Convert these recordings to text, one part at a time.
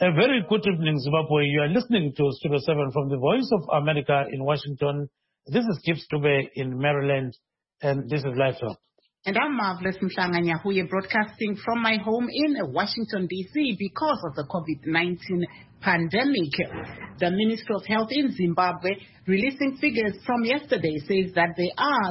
A very good evening, Zimbabwe. You are listening to Studio 7 from the Voice of America in Washington. This is Gibbs Dube in Maryland, and this is Live Talk. And I'm Marvelous Mhlanga Nyahuye, broadcasting from my home in Washington, D.C. because of the COVID-19 pandemic. The Ministry of Health in Zimbabwe, releasing figures from yesterday, says that there are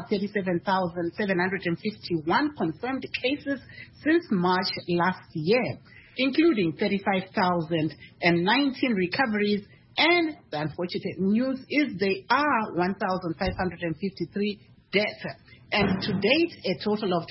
37,751 confirmed cases since March last year, including 35,019 recoveries. And the unfortunate news is there are 1,553 deaths. And to date, a total of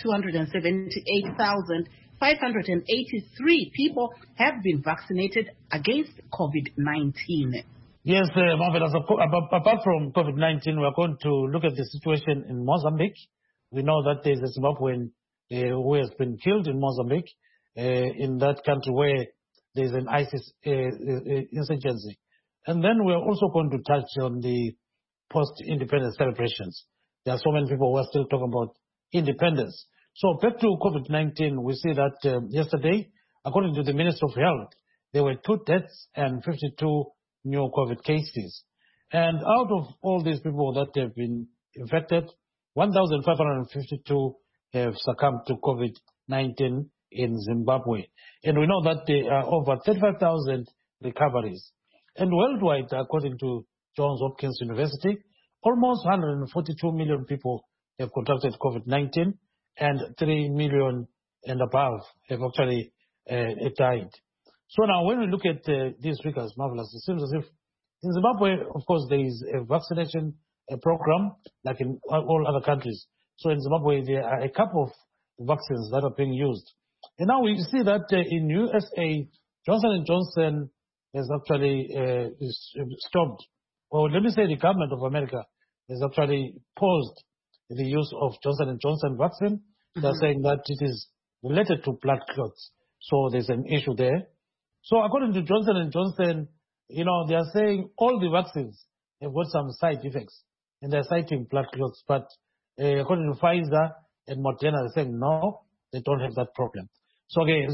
278,583 people have been vaccinated against COVID-19. Yes, Marvelous. Apart from COVID-19, we're going to look at the situation in Mozambique. We know that there's a Zimbabwean who has been killed in Mozambique, in that country where there's an ISIS insurgency. And then we're also going to touch on the post-independence celebrations. There are so many people who are still talking about independence. So back to COVID-19, we see that yesterday, according to the Minister of Health, there were 2 deaths and 52 new COVID cases. And out of all these people that have been infected, 1,552 have succumbed to COVID-19 in Zimbabwe. And we know that there are over 35,000 recoveries. And worldwide, according to Johns Hopkins University, almost 142 million people have contracted COVID-19 and 3 million and above have actually died. So now when we look at these figures, Marvelous, it seems as if in Zimbabwe, of course, there is a vaccination program like in all other countries. So in Zimbabwe, there are a couple of vaccines that are being used. And now we see that in USA, Johnson & Johnson has actually stopped. Well, let me say the government of America has actually paused the use of Johnson & Johnson vaccine. They're saying that it is related to blood clots. So there's an issue there. So according to Johnson & Johnson, they are saying all the vaccines have got some side effects. And they're citing blood clots. But according to Pfizer and Moderna, they're saying no, they don't have that problem. So again,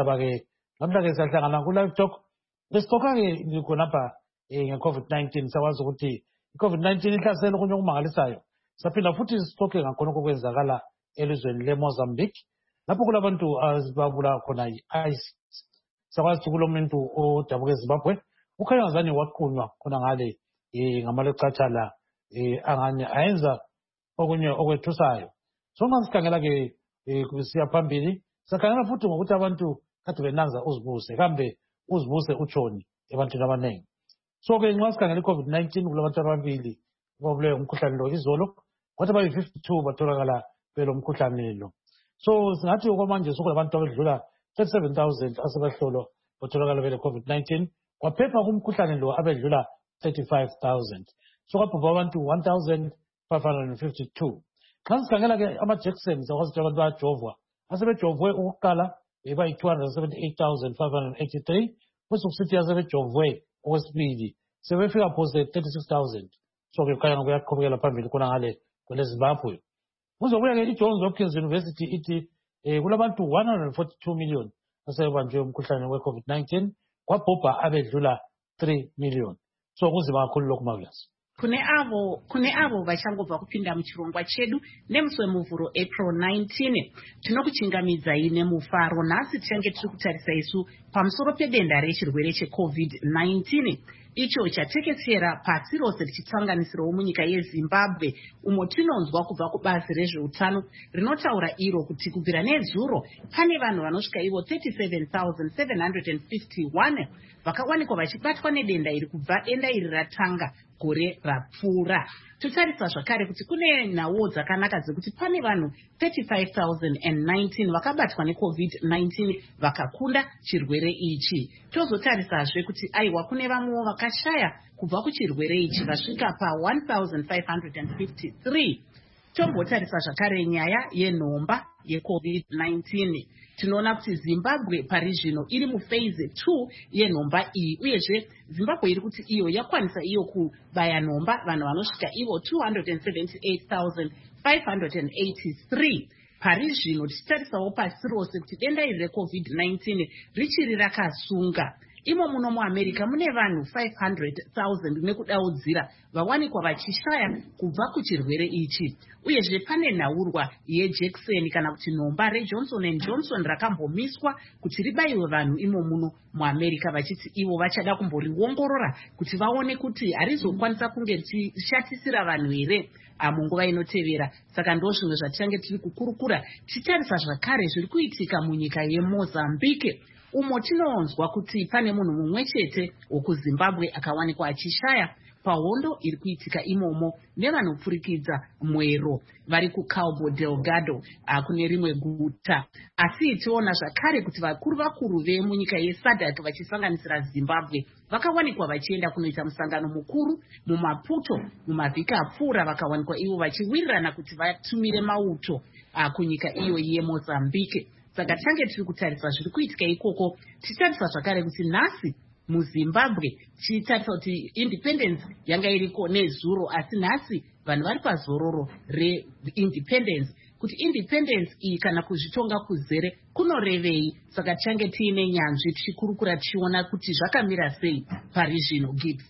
Live Talk. Let's talk again COVID-19. COVID-19 ihlasela okunye okumangalisayo. Saphinda futhi sithoke ngakhona okwenzakala elizweni leMozambique. Lapho kulabantu azibabula khona i-ISIS. Sakwazi ukuthi kulomuntu odabuka eZimbabwe ukhanya ngazani waqunywa khona ngale ngamalecathala anganye ayenza okunye okwethusayo. So ngasikhangela ke kusiya phambili. Sakhangela futhi ngokuthi abantu kade benanza uzibuse kambe uzibuse utshoni ebantwini abaningi. So ke nxa sikhangela i-COVID-19 kulabantu ababili babulewe umkhuhlane lo izolo, kwathi abayi-52 batholakala belo mkhuhlane lo. So singathi okwamanje sokulabantu abedlula 37,000 asebahlolwa batholakala bele COVID-19, kwaphepha kumkhuhlane lo abedlula 35,000. So kwabhubha abantu 1,552. Xa sikhangela ke ama-Jacksons akwazi abantu bayajovwa, asebejovwe ukuqala bayi-278,583, kusukusithi asebejovwe okwesibili sebefika phose 36,000. So ke kukhanya kuyaqhubekela phambili khona ngale kweleZimbabwe. Kuzobuya ke i-Johns Hopkins University ithi kulabantu 142 million asebanjwe umkhuhlane we-COVID-19, kwabhubha abedlula 3 million. So kunzima kakhulu lokhu, Marvelous. Kune avo vachangobva kupinda muchirongwa chedu nemusi wemuvhuro April 19. Tinokuchingamidzai nemufaro. Nhasi tichange tiri kutarisa isu pamusoro pedenda rechirwere cheCovid-19 icho chatekesera pasi rose richitsanganisirawo munyika yeZimbabwe, umo tinonzwa kubva kubazi rezveutano rinotaura iro kuti kubvira nezuro pane vanhu vanosvika ivo 37,751 vakawanikwa vachibatwa nedenda iri kubva denda iri ratanga gore rapfuura. Totarisa zvakare kuti kune nhau dzakanaka dzekuti pane vanhu 35,019 vakabatwa neCovid-19 vakakunda chirwere ichi. Tozotarisazve kuti aiwa kune vamwewo vakashaya kubva kuchirwere ichi vasvika pa 1,553. Tombotarisa zvakare nyaya yenhomba yeCovid-19. Tinoona kuti Zimbabwe pari zvino iri muphase 2 yenhomba iyi, uyezve Zimbabwe iri kuti iyo yakwanisa iyo kubaya nhomba vanhu vanosvika ivo 278,583. Pari zvino tichitarisawo pasi rose kuti denda iri reCovid-19 richiri rakasunga. imo muno muamerica mune vanhu 500,000 nekudaudzira vawanikwa vachishaya kubva kuchirwere ichi. Uyezve pane nhaurwa yejekiseni kana kuti nhomba reJohnson & Johnson rakambomiswa kuti ribaiwe vanhu imo muno muamerica vachiti ivo vachada kumboriongorora kuti vaone kuti harizokwanisa kunge richishatisira vanhu here munguva inotevera. Saka ndo zvimwe zvatichange tiri kukurukura tichitarisa zvakare zviri kuitika munyika yeMozambique, umo tinonzwa kuti pane munhu mumwe chete wokuZimbabwe akawanikwa achishaya pahondo iri kuitika imomo nevanopfurikidza mwero vari kuCabo Delgado kune rimwe guta. Asi tiona zvakare kuti vakuru vemunyika yeSADC vachisanganisira Zimbabwe vakawanikwa vachienda kunoita musangano mukuru muMaputo mumavhiki apfuura, vakawanikwa ivo vachiwirirana kuti vatumire mauto kunyika iyo yeMozambique. Saka tichange tiri kutarisa zviri kuitika ikoko, tichitarisa zvakare kuti nhasi muZimbabwe tichitarisa kuti independence yanga iriko nezuro, asi nhasi vanhu vari pazororo reindependence, kuti independence iyi kana kuzvitonga kuzere kunorevei. Saka tichange tiine nyanzvi tichikurukura tichiona kuti zvakamira sei pari zvino. Gibbs.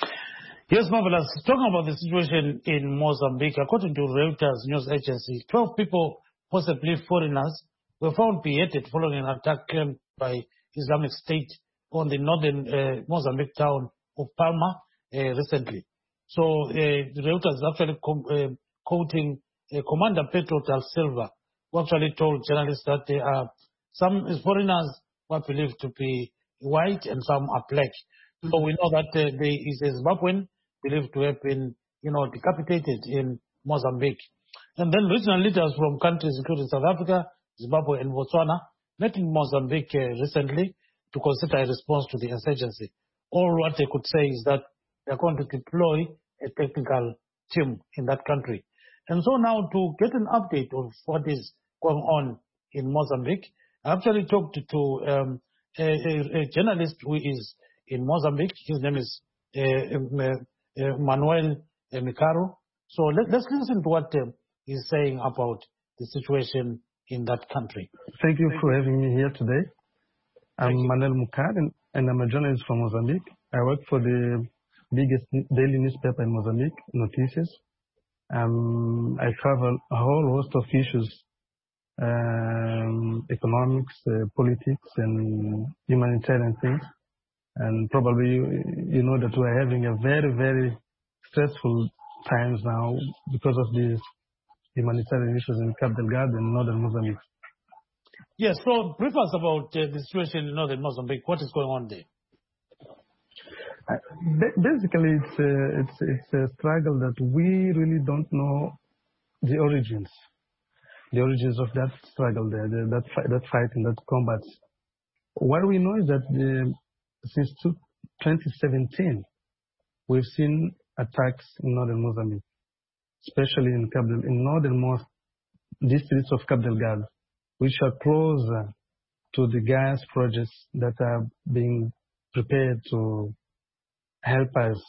Yes, Marvelous. Talking about the situation in Mozambique, according to Reuters news agency, 12 people, possibly foreigners, were found beheaded following an attack claimed by Islamic State on the northern Mozambique town of Palma recently. So Reuters is actually quoting Commander Pedro da Silva, who actually told journalists that there are some foreigners who are believed to be white and some are black. Mm-hmm. So we know that there is a Zimbabwean believed to have been, decapitated in Mozambique. And then regional leaders from countries including South Africa, Zimbabwe and Botswana met in Mozambique recently to consider a response to the insurgency. All what they could say is that they are going to deploy a technical team in that country. And so now to get an update of what is going on in Mozambique, I actually talked to a journalist who is in Mozambique. His name is Manuel Mikaro. So let's listen to what he's saying about the situation in that country. Thank you for having me here today. I'm Manuel Mukar, and I'm a journalist from Mozambique. I work for the biggest daily newspaper in Mozambique, Notícias. I cover a whole host of issues, economics, politics, and humanitarian things. And probably you know that we're having a very, very stressful times now because of these humanitarian issues in Cabo Delgado and northern Mozambique. Yes, so brief us about the situation in northern Mozambique. What is going on there? Basically, it's a struggle that we really don't know the origins of that struggle there, that fight and that combat. What we know is that since 2017, we've seen attacks in northern Mozambique, especially in northernmost districts of Cabo Delgado, which are closer to the gas projects that are being prepared to help us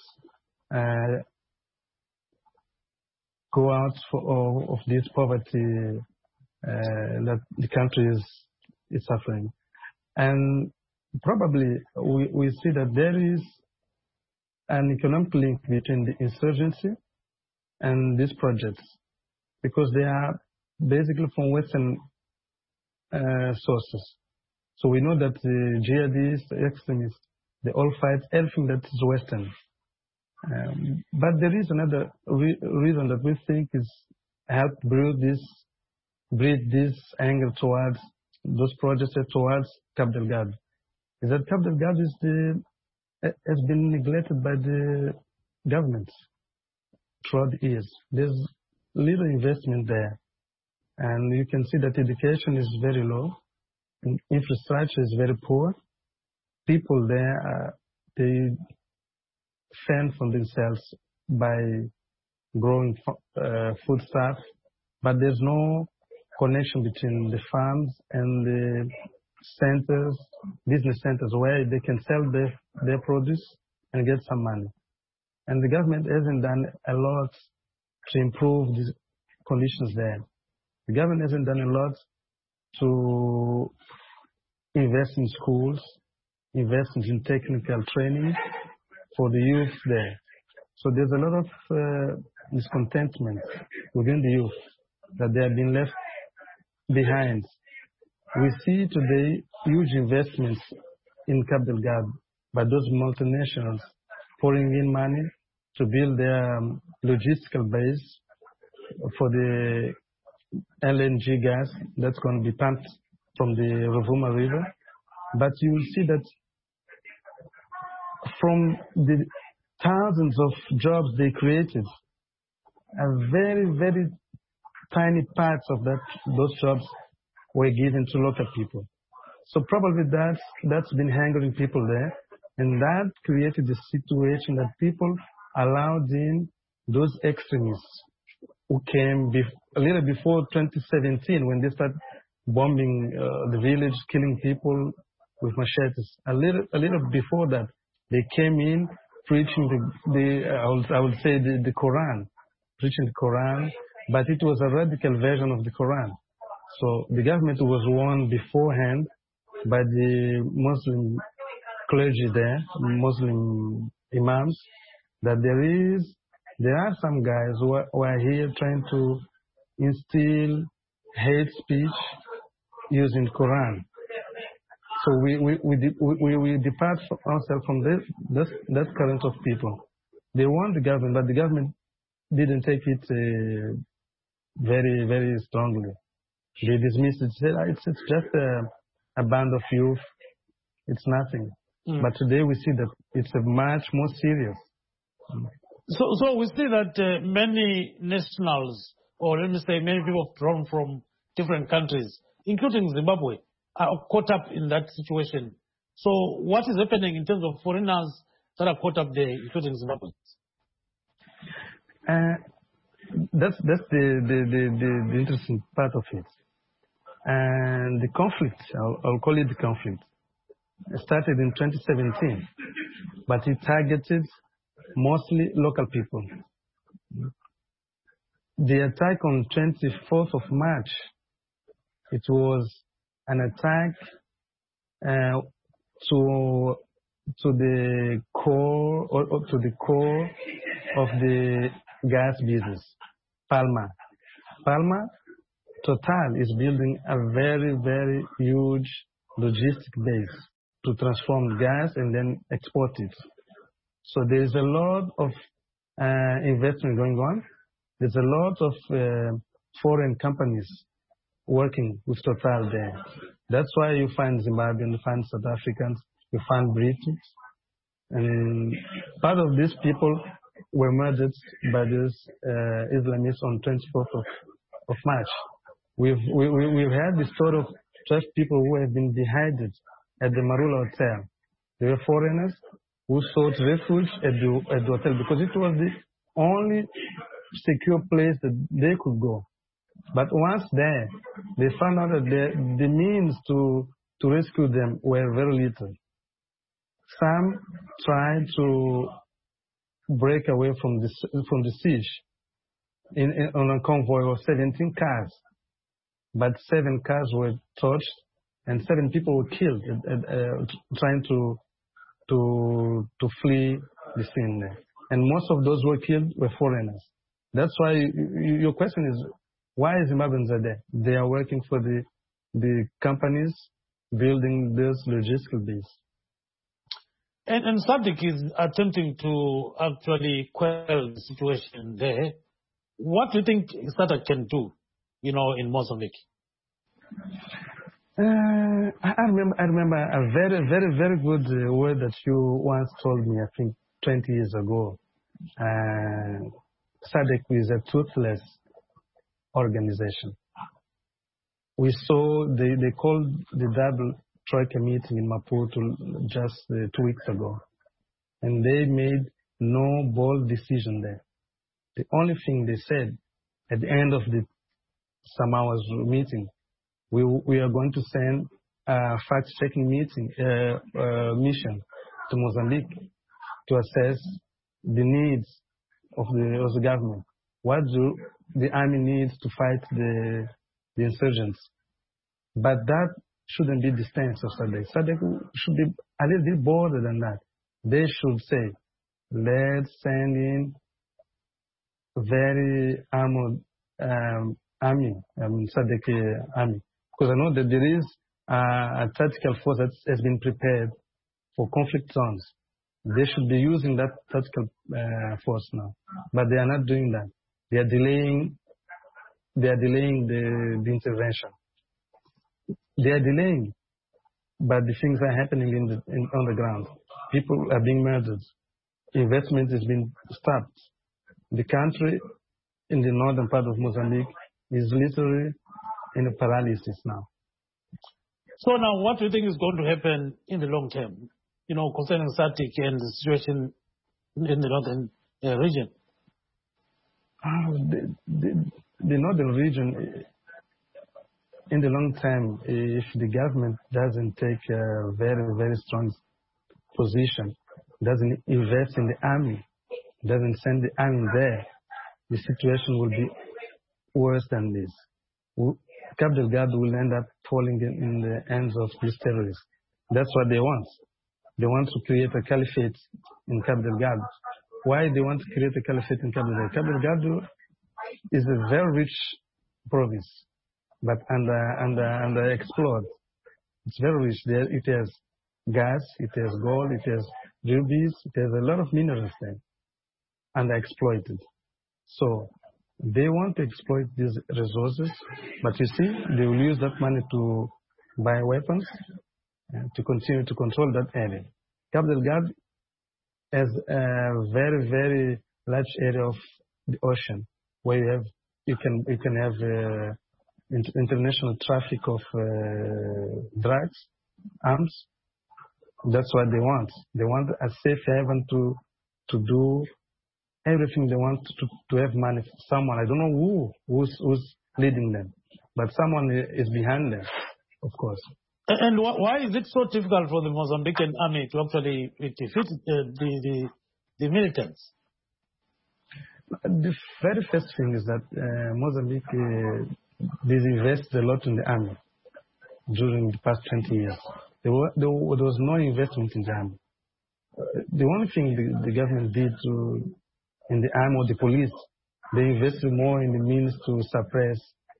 go out of this poverty that the country is suffering. And probably we see that there is an economic link between the insurgency and these projects, because they are basically from Western sources. So we know that the jihadists, the extremists, they all fight everything that is Western. But there is another reason that we think is helped breed this anger towards those projects, towards Cabo Delgado. Is that Cabo Delgado has been neglected by the governments throughout the years. There's little investment there. And you can see that education is very low, and infrastructure is very poor. People there, they fend for themselves by growing foodstuff, but there's no connection between the farms and the centers, business centers, where they can sell their produce and get some money. And the government hasn't done a lot to improve these conditions there. The government hasn't done a lot to invest in schools, investment in technical training for the youth there. So there's a lot of discontentment within the youth that they have been left behind. We see today huge investments in Cabo Delgado by those multinationals pouring in money to build their logistical base for the LNG gas that's going to be pumped from the Rovuma River. But you will see that from the thousands of jobs they created, a very, very tiny parts of those jobs were given to local people. So probably that's been hanging people there, and that created the situation that people allowed in those extremists who came a little before 2017 when they started bombing the village, killing people with machetes. A little before that, they came in preaching I would say the Quran, preaching the Quran, but it was a radical version of the Quran. So the government was warned beforehand by the Muslim clergy there, Muslim imams, that there are some guys who are here trying to instill hate speech using the Quran. So we depart ourselves from that current of people. They warned the government, but the government didn't take it very, very strongly. They dismissed it, said it's just a band of youth. It's nothing. But today we see that it's a much more serious. So we see that many nationals, or let me say many people from different countries, including Zimbabwe, are caught up in that situation. So what is happening in terms of foreigners that are caught up there, including Zimbabwe? That's the interesting part of it. And the conflict, I'll call it the conflict, started in 2017, but it targeted mostly local people. The attack on 24th of March, it was an attack to the core of the gas business, Palma. Total is building a very, very huge logistic base to transform gas and then export it. So there is a lot of investment going on. There's a lot of foreign companies working with Total there. That's why you find Zimbabweans, you find South Africans, you find British. And part of these people were murdered by these Islamists on 24th of March. We've had the story of 12 people who have been beheaded at the Marula Hotel. They were foreigners who sought refuge at the hotel because it was the only secure place that they could go. But once there, they found out that the means to rescue them were very little. Some tried to break away from the siege on a convoy of 17 cars. But 7 cars were torched and 7 people were killed trying to flee the scene there. And most of those who were killed were foreigners. That's why your question is, why Zimbabweans are there? They are working for the companies building this logistical base. And SADC is attempting to actually quell the situation there. What do you think SADC can do, in Mozambique? I remember a very, very, very good word that you once told me, I think 20 years ago. SADC is a toothless organization. We saw they called the double troika meeting in Maputo just 2 weeks ago, and they made no bold decision there. The only thing they said at the end of the Samawa's meeting, we are going to send a fact-checking mission to Mozambique to assess the needs of the government. What do the army needs to fight the insurgents? But that shouldn't be the stance of SADC. SADC should be a little bit broader than that. They should say, let's send in very armored army, SADC army. Because I know that there is a tactical force that has been prepared for conflict zones. They should be using that tactical force now, but they are not doing that. They are delaying. They are delaying the intervention. They are delaying, but the things are happening on the ground. People are being murdered. Investment is being stopped. The country in the northern part of Mozambique is literally in a paralysis now. So now, what do you think is going to happen in the long term, concerning SADC and the situation in the northern region? The northern region, in the long term, if the government doesn't take a very, very strong position, doesn't invest in the army, doesn't send the army there, the situation will be worse than this. Cabo Delgado will end up falling in the hands of these terrorists. That's what they want. They want to create a caliphate in Cabo Delgado. Why they want to create a caliphate in Cabo Delgado? Cabo Delgado is a very rich province, but underexplored. It's very rich. It has gas, it has gold, it has rubies, it has a lot of minerals there, underexploited. So they want to exploit these resources, but you see, they will use that money to buy weapons and to continue to control that area. Cabo Delgado has a very, very large area of the ocean where you can have international traffic of drugs, arms. That's what they want. They want a safe haven to do everything they want to have money. Someone, I don't know who's leading them, but someone is behind them, of course. And why is it so difficult for the Mozambican army to actually defeat the militants? The very first thing is that Mozambique disinvested a lot in the army during the past 20 years. There was no investment in the army. The only thing the government did in the army or the police, they invested more in the means to suppress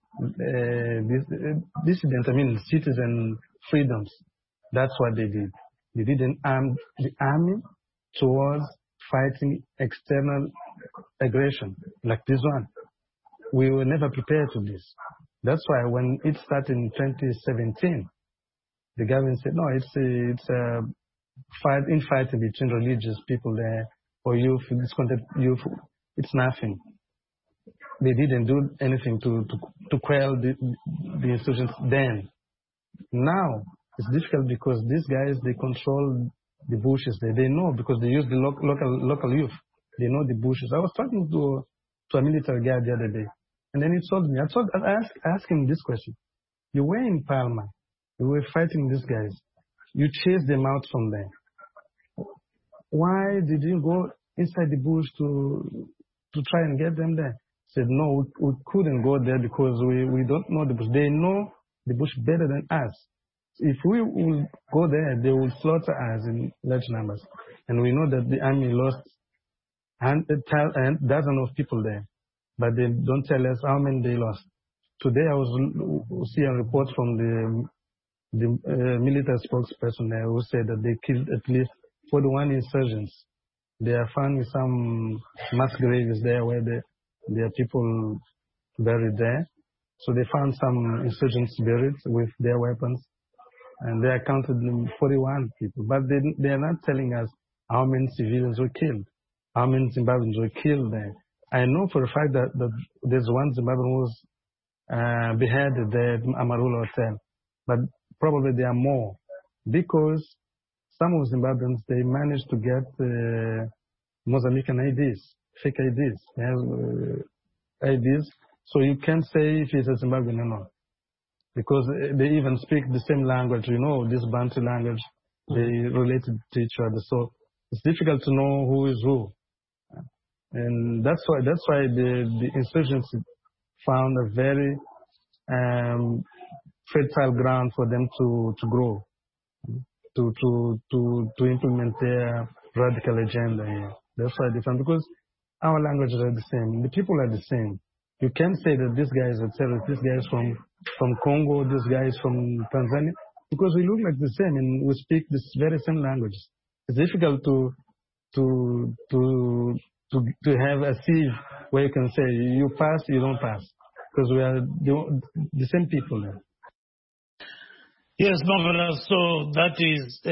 dissident, citizen freedoms. That's what they did. They didn't arm the army towards fighting external aggression like this one. We were never prepared for this. That's why when it started in 2017, the government said, no, it's a infighting between religious people there or youth, youth. It's nothing. They didn't do anything to quell the insurgents then. Now it's difficult because these guys, they control the bushes there. They know because they use the local youth. They know the bushes. I was talking to a military guy the other day, and then he told me, I asked him this question. You were in Palma. You were fighting these guys. You chased them out from there. Why did you go inside the bush to try and get them there? He said, no, we couldn't go there because we don't know the bush. They know the bush better than us. If we will go there, they will slaughter us in large numbers. And we know that the army lost dozens of people there, but they don't tell us how many they lost. Today I was seeing a report from the military spokesperson there who said that they killed at least 41 insurgents. They are finding some mass graves there where there are people buried there. So they found some insurgents buried with their weapons, and they counted 41 people. But they are not telling us how many civilians were killed, how many Zimbabweans were killed there. I know for a fact that there's one Zimbabwean who was beheaded there at Amarula Hotel, but probably there are more because some of Zimbabweans, they managed to get Mozambican IDs, fake IDs. They have IDs, so you can't say if he's a Zimbabwean or not, because they even speak the same language. This Bantu language, they related to each other. So it's difficult to know who is who, and that's why the insurgents found a very fertile ground for them to grow, to implement their radical agenda here. That's why different, because our languages are the same. The people are the same. You can't say that this guy is a terrorist, this guy is from Congo, this guy is from Tanzania, because we look like the same and we speak this very same languages. It's difficult to have a sieve where you can say you pass, you don't pass, because we are the same people now. Yes, marvelous. So that is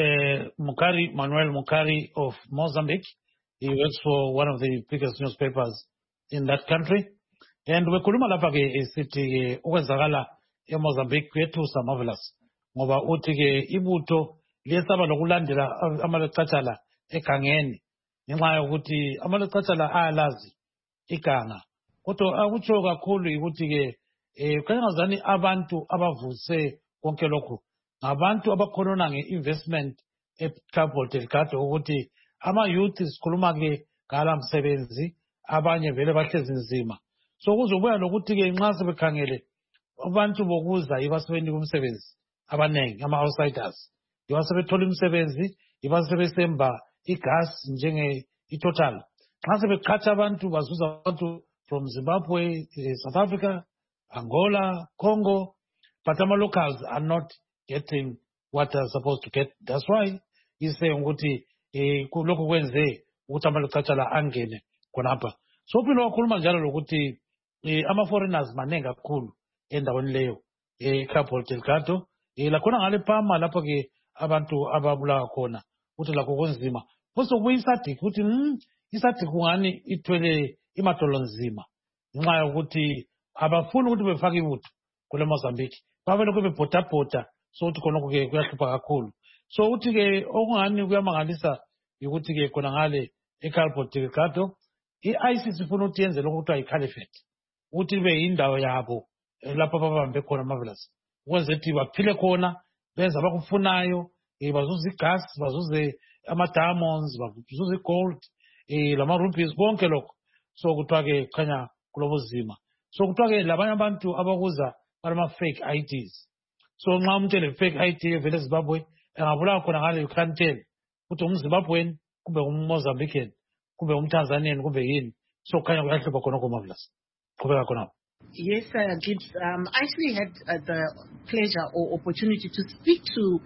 Manuel Mukari of Mozambique. He works for one of the biggest newspapers in that country. And we kuluma lapha ke isithi ukwenzakala eMozambique kwethusa marvelous. Ngoba uthi ke ibutho liyesaba lokulandela amalecathala egangeni ngenxa yokuthi amalecathala ayalazi iganga. Kodwa akutsho kakhulu ukuthi ke kanyazani abantu abavuse konke lokhu ngabantu abakhonona nge-investment eCabo Delgado ukuthi ama-youth sikhuluma ke ngala msebenzi abanye vele bahlezi nzima. So kuzobuya lokuthi ke nxa sebekhangele abantu bokuza ibasebenzi kumsebenzi abanengi ama-outsiders ibasebethola imisebenzi ibasebesemba igas njenge i-Total. Nxa sebeqhatsha abantu bazuza abantu from Zimbabwe, South Africa, Angola, Congo, but ama-locals are not getting what they're supposed to get. That's why he's saying ukuthi lokho kwenze ukuthi amalecathala angene khonapha. So phela wakhuluma njalo lokuthi ama-foreigners manengi kakhulu endaweni leyo eCabo Delgado. Lakhona ngale phama lapho ke abantu ababulawa khona ukuthi lakho kunzima. Futhi kubuya iSADC ukuthi iSADC kungani ithwele imadolo nzima ngenxa yokuthi abafuni ukuthi befake ibutho kule Mozambique. Babele kube bhota so uthi khonokho ke kuyahlupha kakhulu. So uthi ke okungani kuyamangalisa ukuthi ke khona ngale eCabo Delgado i-ISIS ifuna ukuthi yenze lokho kuthiwa i-caliphate. Ukuthi kube yindawo yabo lapho ababambe khona marvelous. Ukwenza ukuthi baphile khona benza abakufunayo bazuze igas, bazuze ama-diamonds, bazuze i-gold, lama-rupees konke lokho. So kuthiwa ke khanya kulobuzima. So kuthiwa ke labanye abantu abakuza balama-fake IDs. So nxa umuntu ele-fake ID vele eZimbabwe engabulawa khona ngale you can't tell ukuthi umZimbabwean kumbe umMozambican kumbe umTanzanian kumbe yini. So khanya kuyahlupha khonokho marvelous. Qhubeka khonapho. Yes, Gibbs. I actually had the pleasure or opportunity to speak to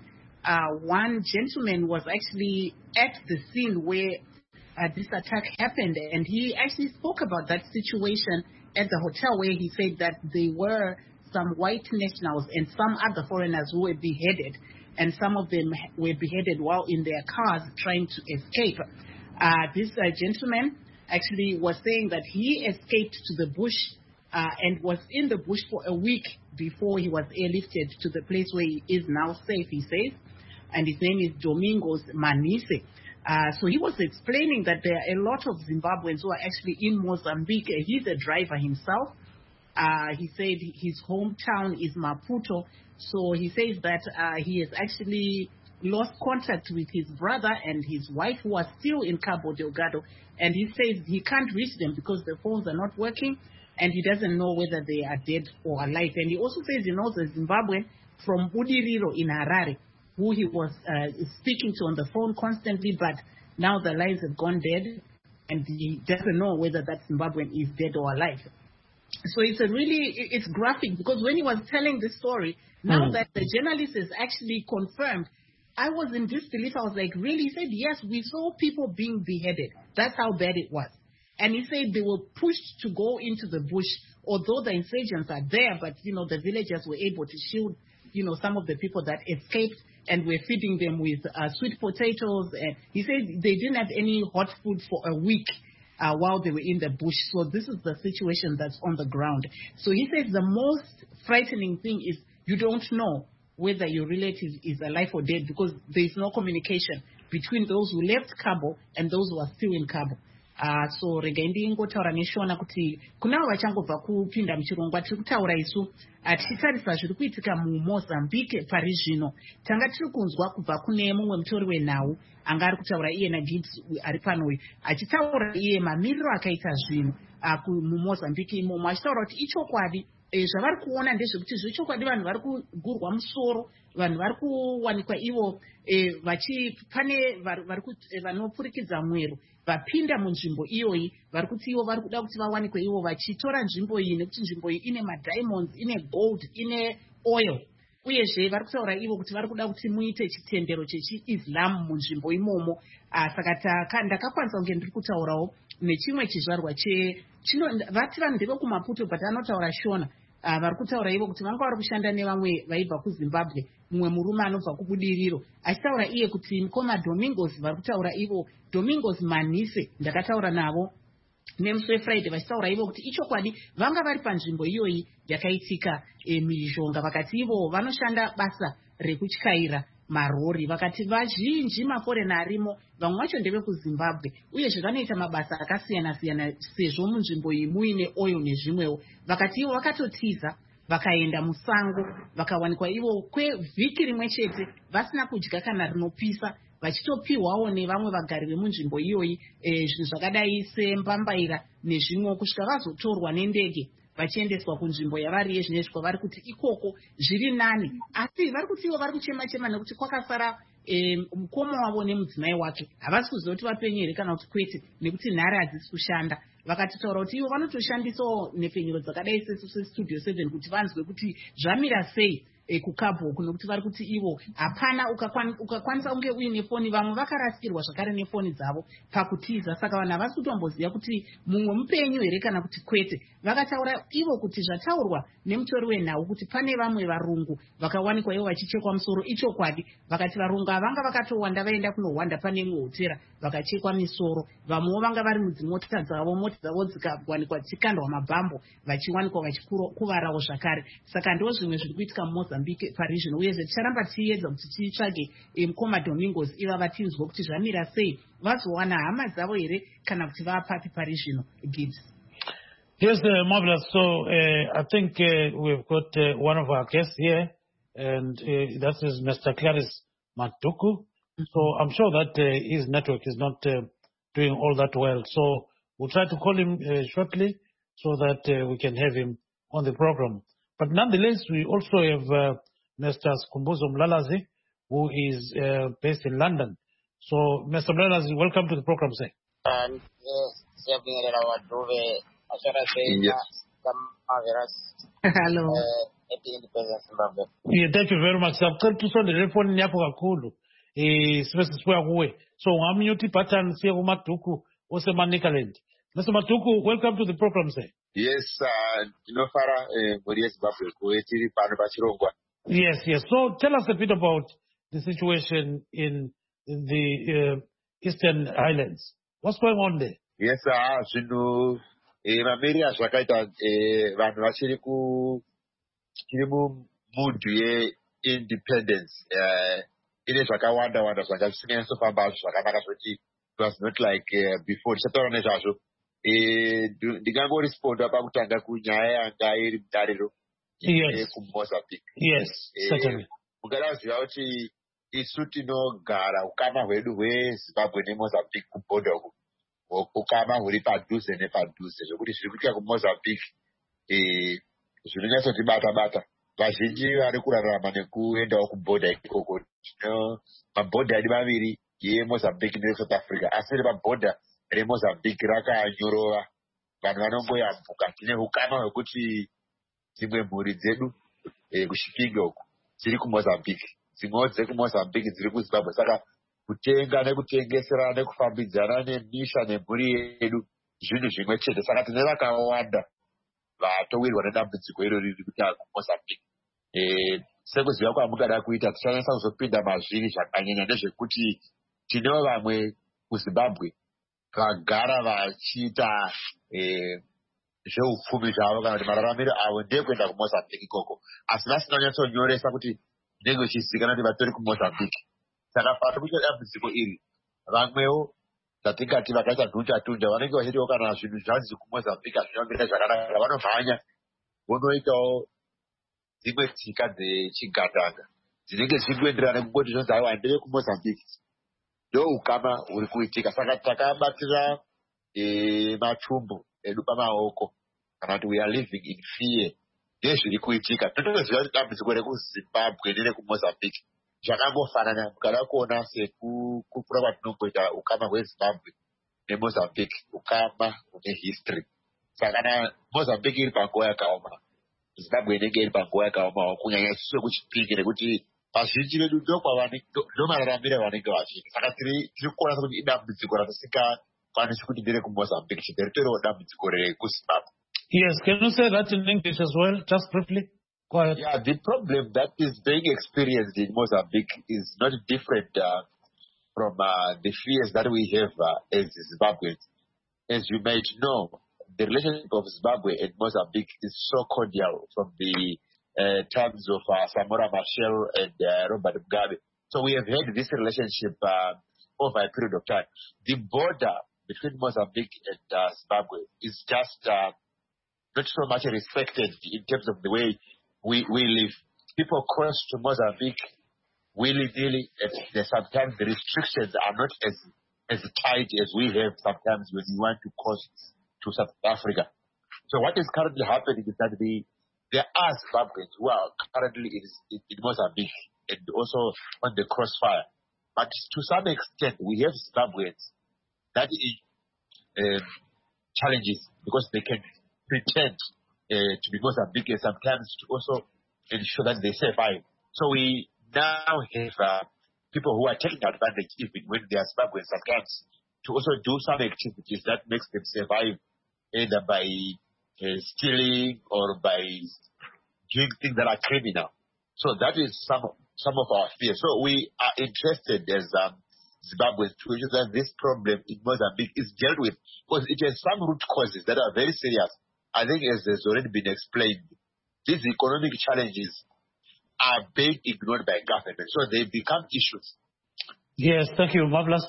one gentleman who was actually at the scene where this attack happened, and he actually spoke about that situation at the hotel where he said that there were some white nationals and some other foreigners who were beheaded, and some of them were beheaded while in their cars trying to escape. This gentleman actually was saying that he escaped to the bush and was in the bush for a week before he was airlifted to the place where he is now safe, he says. And his name is Domingos Manise. So he was explaining that there are a lot of Zimbabweans who are actually in Mozambique. He's a driver himself. He said his hometown is Maputo. So he says that he has actually lost contact with his brother and his wife who are still in Cabo Delgado. And he says he can't reach them because the phones are not working. And he doesn't know whether they are dead or alive. And he also says he knows a Zimbabwean from Budiriro in Harare, who he was speaking to on the phone constantly, but now the lines have gone dead, and he doesn't know whether that Zimbabwean is dead or alive. So it's graphic, because when he was telling this story, now that the journalist has actually confirmed, I was in disbelief. I was like, really? He said, yes, we saw people being beheaded. That's how bad it was. And he said they were pushed to go into the bush, although the insurgents are there, but, the villagers were able to shield, some of the people that escaped, and were feeding them with sweet potatoes. And he said they didn't have any hot food for a week while they were in the bush. So this is the situation that's on the ground. So he says the most frightening thing is you don't know whether your relative is alive or dead, because there's no communication between those who left Cabo and those who are still in Cabo. So regendi ngotaura neshona kuti kunavo vachangobva kupinda muchirongwa tiri kutaura isu tichitarisa zviri kuitika muMozambique pari zvino. Tanga tiri kunzwa kubva kune mumwe mutori wenhau anga ari kutaura iye naGibbs ari pano uyu achitaura iye mamiriro akaita zvinhu muMozambique imomo, achitaura kuti ichokwadi zvavari kuona ndezvekuti zvechokwadi vanhu vari kugurwa musoro, vanhu vari kuwanikwa ivo pane vanopfurikidza mwero vapinda munzvimbo iyoyi, vari kuti ivo vari kuda kuti vawanikwe ivo vachitora nzvimbo iyi nekuti nzvimbo iyi ine madiamonds, ine gold, ine oil. Uyezve vari kutaura ivo kuti vari kuda kuti muite chitendero chechiIslam munzvimbo imomo. Saka ndakakwanisa kunge ndiri kutaurawo nechimwe chizvarwa vati vanhu ndevekumaputo but anotaura Shona. Vari kutaura ivo kuti vanga vari kushanda nevamwe vaibva kuZimbabwe, mumwe murume anobva kubudiriro achitaura iye kuti mukoma Domingos. Vari kutaura ivo Domingos Manise, ndakataura navo nemusi weFriday vachitaura ivo kuti ichokwadi vanga vari panzvimbo iyoyi yakaitika mhirizhonga. Vakati ivo vanoshanda basa rekutyaira marori, vakati vazhinji maforena arimo vamwe vacho ndevekuZimbabwe, uyezve vanoita mabasa akasiyana siyana sezvo munzvimbo iyi muine oil nezvimwewo. Vakati ivo vakatotiza vakaenda musango vakawanikwa ivo kwevhiki rimwe chete vasina kudya kana rinopisa, vachitopiwawo nevamwe vagari vemunzvimbo iyoyi zvinhu zvakadai sembambaira nezvimwe, kusvika vazotorwa nendege vachiendeswa kunzvimbo yavari yezvinezvi kwavari kuti ikoko zviri nani. Asi vari kuti ivo vari kuchema nekuti kwakasara mukoma wavo nemudzimai wake, havasi kuziva kuti vapenyu here kana kuti kwete, nekuti nhare hadzisi kushanda. Vakatitaura kuti ivo vanotoshandisawo nepfenyuro dzakadai sestudio 7 kuti vanzwe kuti zvamira sei kukabho, nekuti vari kuti ivo hapana ukakwanisa kunge uine foni, vamwe vakarasikirwa zvakare nefoni dzavo pakutiza, saka vanhu havasi kutomboziva kuti mumwe mupenyu here kana kuti kwete. Vakataura ivo kuti zvataurwa nemutori wenhau kuti pane vamwe varungu vakawanikwa ivo vachichekwa musoro ichokwadi. Vakati varungu avanga vakatowanda vaenda kunohwanda pane imwe hotera vakachekwa misoro, vamwewo vanga vari mudzimota dzavo dzikawanikwa dzichikandwa mabhambo vachiwanikwa vachikuvarawo zvakare. Saka ndo zvimwe zviri kuitika muMozambique parizvino, uyezve ticharamba tichiedza kuti titsvage mukoma Domingos ivava tinzwe kuti zvamira sei, vazowana hama dzavo here kana kuti vapapi parizvino. Gibbs. Yes, marvelous. So I think we've got one of our guests here, and that is Mr. Clarice Matuku. So I'm sure that his network is not doing all that well. So we'll try to call him shortly so that we can have him on the program. But nonetheless, we also have Mr. Skumbuzo Mlalazi, who is based in London. So, Mr. Mlalazi, welcome to the program, sir. Hello. Yeah, thank you very much. I've got to send the phone in Yakulu. So, I'm Yuti Patan, Seo Matuku, Osema Nikaland. Mr. Matuku, welcome to the program, sir. Yes, Yes. So, tell us a bit about the situation in the Eastern Highlands. What's going on there? Yes, mamiri azvakaita vanhu vachiri mumudhu yeindependence ine zvakawanda zvanga zvisinganyatso zvakanaka zvoti it was not like before. Tichataura nezvazvo ndingangoresponda pakutanga kunyaya yanga iri mutariro kuMozambique. Yes, certainly. Mungadaziva kuti isu tinogara ukama hwedu hweZimbabwe neMozambique kubhodha uku ukama huri padhuze nepadhuze, zvokuti zviri kuitika kuMozambique zvinonyatsotibata. Vazhinji vari kurarama nekuendawo kubhodha ikoko. Mabhodha edu maviri yeMozambique neSouth Africa, asi mabhodha reMozambique rakanyorova, vanhu vanongoyambuka. Tine ukama hwekuti dzimwe mhuri dzedu kushikiga uku dziri kuMozambique, dzimwewo dzekuMozambique dziri kuZimbabwe. Saka kutenga nekutengeserana nekufambidzana nemisha nemhuri yedu zvinhu zvimwe chete. Saka tine vakawanda vatowirwa nedambudziko iro riri kuita kuMozambique. Sekuziva kwamungada kuita, tichanesa kuzopinda mazviri zvakanyanya nezvekuti tinewo vamwe kuZimbabwe vagara vachiita zveupfumi zvavo kana kuti mararamiro avo ndekuenda kuMozambique ikoko, asi vasina kunyatsonyoresa kuti ndenge uchizivikanwa kuti vatori kuMozambique. Saka pari kuita dambudziko iri, vamwewo zvatingati vakaita dhunja vanenge vachitiwo kana zvinhu zvanzi kuMozambique hazvinamira zvakanaka, vanomhanya vonoitawo dzimwe tsika dzechigadanga dzinenge dzichikuenderana nekungoti zvinonzi aiwa ndeve kuMozambique. Ndo ukama huri kuitika. Saka takabatira matumbu edu pamaoko kana kuti we are living in fear ndezviri kuitika. Totoziva kuti dambudziko rekuZimbabwe nerekuMozambique zvakangofanana. Mukada kuona sekukura kwatinongoita ukama hweZimbabwe neMozambique, ukama une history. Saka kana Mozambique iri panguva yakaoma, Zimbabwe inenge iri panguva yakaoma, kunyanya isusu vekuChipinge, nekuti vazhinji vedu ndomararamiro avanenge vachiita. Saka tiri kuona sekuti idambudziko ratisingakwanisi kuti nderekuMozambique, chibheri toriwo dambudziko rekuZimbabwe. Yes, can you say that in English as well, just briefly? Go ahead. Yeah, the problem that is being experienced in Mozambique is not different from the fears that we have as Zimbabweans. As you might know, the relationship of Zimbabwe and Mozambique is so cordial from the times of Samora Machel and Robert Mugabe. So we have had this relationship over a period of time. The border between Mozambique and Zimbabwe is just not so much respected in terms of the way we live. People cross to Mozambique willy-nilly, and sometimes the restrictions are not as tight as we have sometimes when we want to cross to South Africa. So what is currently happening is that there are Zimbabweans who are currently in Mozambique and also on the crossfire. But to some extent, we have Zimbabweans that is challenges because they can pretend to be Mozambique and sometimes to also ensure that they survive. So we now have people who are taking advantage even when they are Zimbabweans sometimes to also do some activities that makes them survive, either by stealing or by doing things that are criminal. So that is some of our fears. So we are interested as Zimbabweans to ensure that this problem in Mozambique is dealt with because it has some root causes that are very serious. I think as has already been explained, these economic challenges are being ignored by government, so they become issues. Yes, thank you, Marvelous.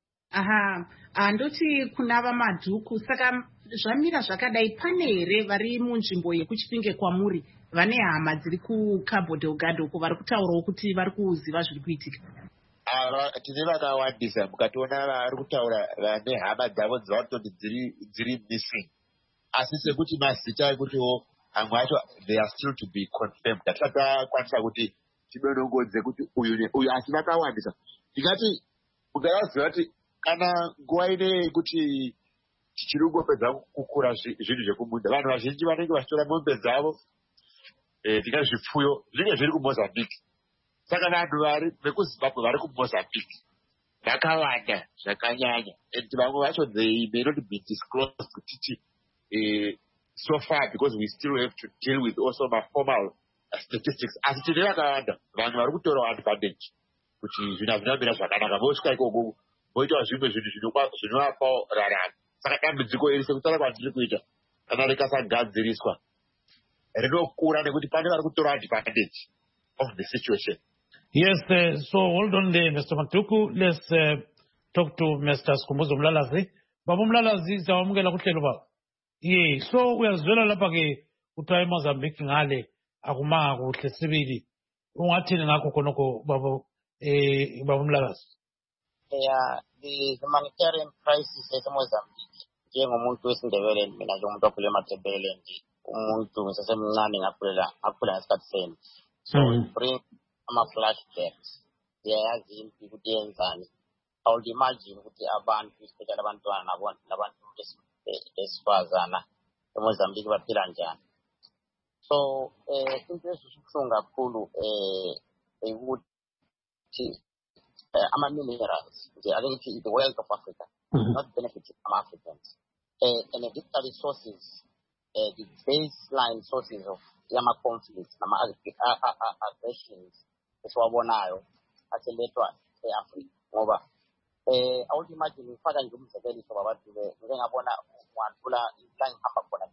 Andoti kunava madhuku saka zvamira zvakadai pane here vari munzvimbo yekuChipinge kwamuri vane hama dziri kuCabo Delgado uko vari kutaurawo kuti vari kuziva zviri kuitika? Tine vakawandisa, mukationa vari kutaura vane hama dzavo dzavatoti dziri missing. Asi sekuti mazita ekutiwo amwe acho they are still to be confirmed. Hatisati takwanisa kuti tidonongodze kuti uyu neuyu, asi vakawandisa. Ndingati mukadaziva kuti kana nguva ine kuti tichiri kungopedza kukura zvinhu zvekumunda, vanhu vazhinji vanenge vachitora mombe dzavo, tingati zvipfuyo zvinenge zviri kuMozambique. Saka vanhu vari vekuZimbabwe vari kuMozambique vakawanda zvakanyanya, and vamwe vacho they may not be disclosed kuti so far because we still have to deal with also my formal statistics. Asi tine vakawanda vanhu vari kutorawo advantage kuti zvinhu hazvinamira zvakanaka, vosvika ikoko voitawo zvimwe zvinhu zvinovapawo raramo. Saka dambudziko iri sekutaura kwandiri kuita kana rikasagadziriswa rinokura nekuti pane vari kutora advantage of the situation. Yes, so hold on there, Mr. Matuku. Let's talk to Mr. Skhumbuzo Mlalazi. Baba Mlalazi, zawamukela kuhlelo baba. Yeah, so uyazwela lapha ke uthiwa eMozambique ngale akumanga kuhle sibili. Ungathini ngakho khonoko baba Mlalazi? Yeah, the humanitarian crisis eMozambique njengomuntu wesindebele mina njengomuntu okhule eMatebele nje umuntu ngisasemncane ngakhula ngesikhathi senu. So bring ama-flashbacks. Siyayazi impi ukuthi yenzani. I would imagine ukuthi abantu, especially abantwana nabantu besifazana eMozambique baphila njani. So into esubuhlungu kakhulu ukuthi ama-minerals, I think the wealth of Africa not benefiting from Africans. And the resources, the baseline sources of conflicts, aggressions, esiwabonayo athelethwa eAfrica ngoba I would imagine ngifaka nje umzekeliso babantu ngeke ngabona wandlula la ngihamba khona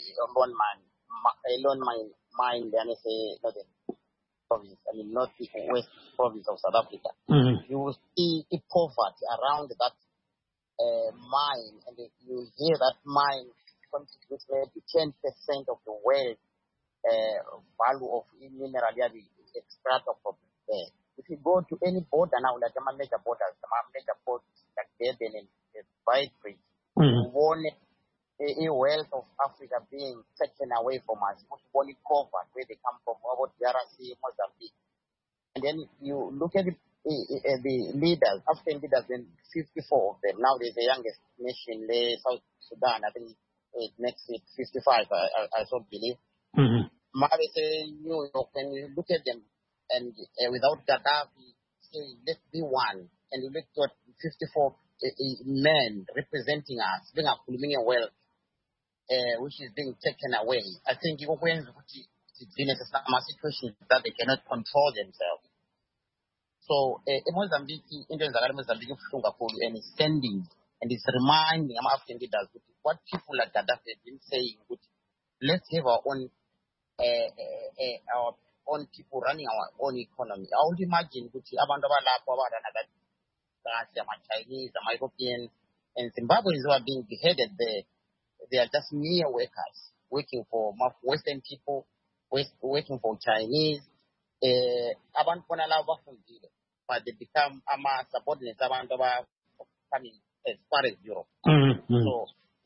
Lone Mine lana northern province, I mean not the west province of South Africa. You will see the poverty around that mine, and you hear that mine contributes maybe 10% of the wealth value of mineral extract from there. If you go to any border now, like some major borders like Durban and Beitbridge, you won't a wealth of Africa being taken away from us, only covered where they come from, about DRC, Mozambique. And then you look at the leaders, African leaders, then 54 of them. Now there's the youngest nation, South Sudan. I think it makes it 55, I so believe. Mm-hmm. New York, when you look at them, and without Gaddafi, say, let's be one, and you look at 54 men representing us, being a culminating wealth, which is being taken away. I think you go in a situation that they cannot control themselves. So, Mozambique, Indians are Mozambique, and it's sending, and it's reminding African leaders what people like Gaddafi have been saying. Let's have our own people running our own economy. I would imagine Chinese, Europeans, and Zimbabweans who are being beheaded there. They are just mere workers, working for Western people, working for Chinese. But they become subordinates coming as far as Europe. Mm-hmm. So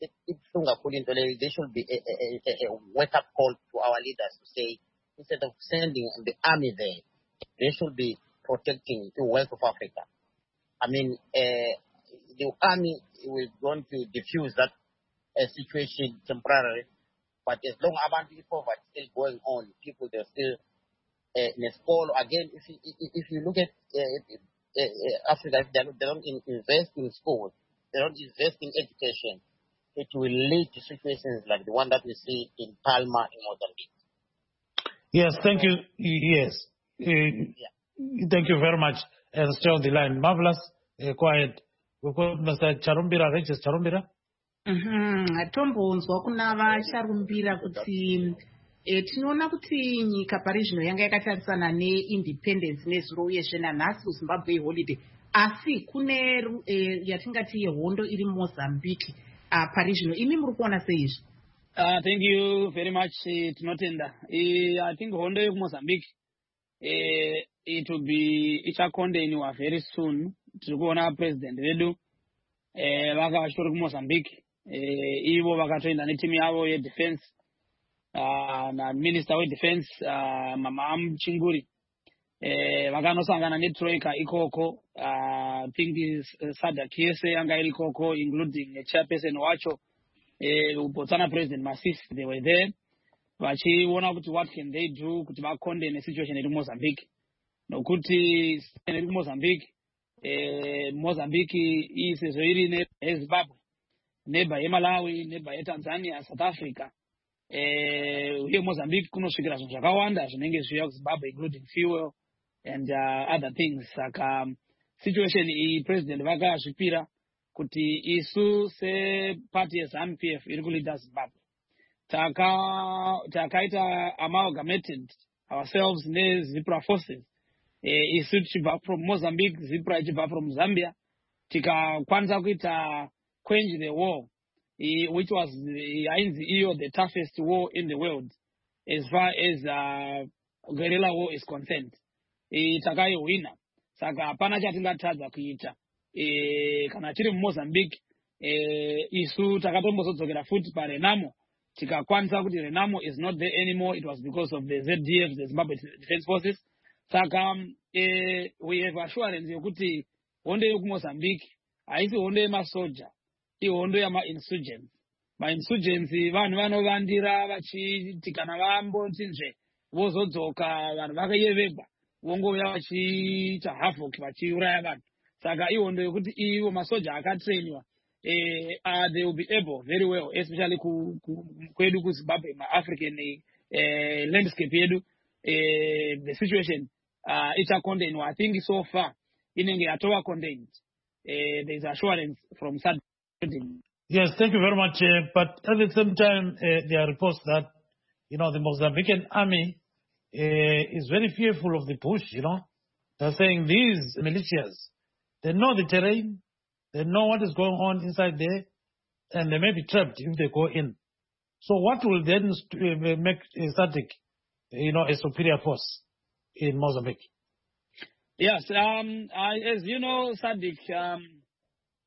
there should be a wake-up call to our leaders to say, instead of sending the army there, they should be protecting the wealth of Africa. I mean, the army is going to diffuse that situation temporarily, but as long as poverty is still going on, people they're still in a school. Again, if you look at Africa, if they don't invest in schools, they don't invest in education, it will lead to situations like the one that we see in Palma in Mozambique. Yes, thank you. Yes. Thank you very much. And stay on the line. Marvelous. Quiet. We've got Mr. Charumbira, Regis Charumbira. Tombonzwa kuna vacharumbira kuti tinoona kuti nyika pari zvino yanga yakatarisana neindependence nezuro uyezve nanhasi kuZimbabwe holiday, asi kune yatingati yehondo iri Mozambique pari zvino. Imi muri kuona seizvi? Thank you very much. Tinotenda. I think hondo yekumozambique it will be ichakondeniwa very soon. Tiri kuona president vedu vakavashori kumozambique, ivo vakatoenda netimu yavo yedefense naminister wedefense mama Chinguri vakanosangana netroika ikoko. I think SADC yese yanga iri ikoko, including chairperson wacho Botswana president Masisi. They were there vachiona kuti what can they do kuti vakondene situation iri Mozambique, nokuti iri Mozambique Mozambique isezvo iri neZimbabwe, neighbor yeMalawi, neighbor yeTanzania, South Africa. Uye Mozambique kunosvikira zvinhu zvakawanda zvinenge zviuya kuZimbabwe, including fuel and other things. Saka situation iyi president vakazvipira kuti isu separty yeZANU-PF iri kuleader Zimbabwe takaita amalgamated ourselves neZipra forces. Isu tichibva from Mozambique, Zipra ichibva from Zambia, tikakwanisa kuita quench the war, which was the toughest war in the world as far as guerrilla war is concerned. Takaiwina. Saka hapana chatingatadza kuita. Kana tiri Mozambique, isu takatombozodzokera futi paRenamo, tikakwanisa kuti Renamo is not there anymore. It was because of the ZDF, the Zimbabwe Defense Forces. Saka we have assurance yokuti hondo yokuMozambique haisi hondo yemasoja, ihondo yama-insurgents. Ma-insurgents vanhu vanovandira vachiti kana vambonzinzve vozodzoka vanhu vakayevegwa vongouya vachiita havoc vachiuraya vanhu. Saka ihondo yokuti ivo masoja akatrainwa they will be able very well, especially kwedu kuZimbabwe, ma-African landscape yedu, the situation ichakondenwa. I think so far inenge yatova contained. There is assurance from SADC. Yes, thank you very much. But at the same time, there are reports that, the Mozambican army is very fearful of the push, They're saying these militias, they know the terrain, they know what is going on inside there, and they may be trapped if they go in. So what will then make SADC, a superior force in Mozambique? Yes, as you know, SADC,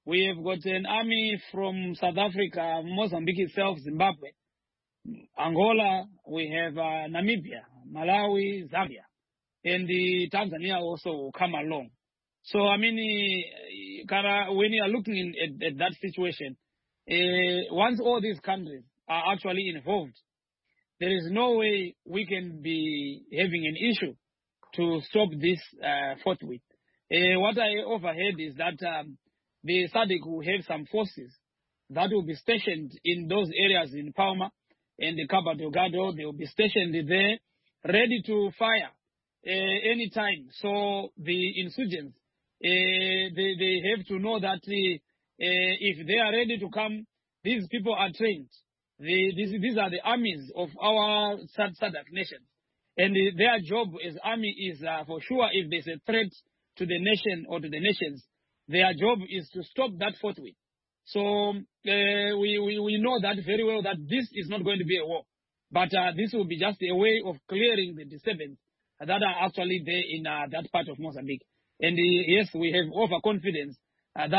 We have got an army from South Africa, Mozambique itself, Zimbabwe, Angola, we have Namibia, Malawi, Zambia, and the Tanzania also will come along. So, I mean, Kara, when you are looking at that situation, once all these countries are actually involved, there is no way we can be having an issue to stop this forthwith. What I overheard is that the SADC will have some forces that will be stationed in those areas in Palma and the Cabo Delgado. They will be stationed there, ready to fire anytime. So the insurgents, they have to know that if they are ready to come, these people are trained. These are the armies of our SADC nations. And their job as army is, for sure, if there's a threat to the nation or to the nations, their job is to stop that forthwith. So we know that very well, that this is not going to be a war. But this will be just a way of clearing the disturbance that are actually there in that part of Mozambique. And yes, we have overconfidence that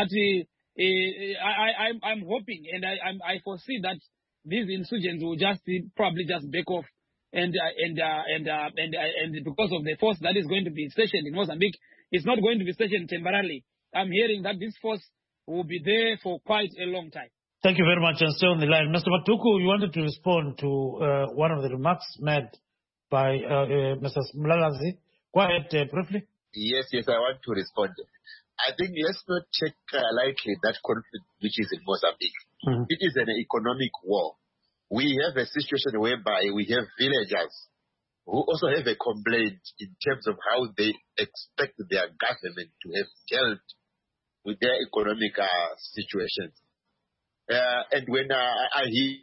I'm hoping and I foresee that these insurgents will just probably just back off. And because of the force that is going to be stationed in Mozambique, it's not going to be stationed temporarily. I'm hearing that this force will be there for quite a long time. Thank you very much, and stay on the line. Mr. Matuku, you wanted to respond to one of the remarks made by Mr. Mlalazi. Go ahead briefly. Yes, I want to respond. I think let's not take lightly that conflict which is in Mozambique. Mm-hmm. It is an economic war. We have a situation whereby we have villagers who also have a complaint in terms of how they expect their government to have dealt with their economic situations. And when I hear